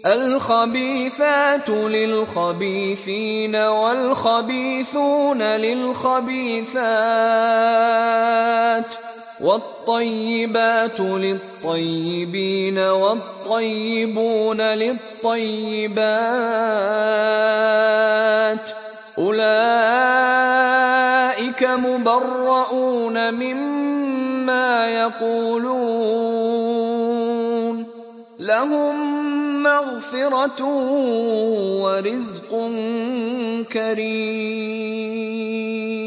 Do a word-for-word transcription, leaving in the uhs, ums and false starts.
الخبيثات للخبيثين والخبيثون للخبيثات والطيبات للطيبين والطيبون للطيبات أولئك مبرؤون مما يقولون لهم مغفرة ورزق كريم.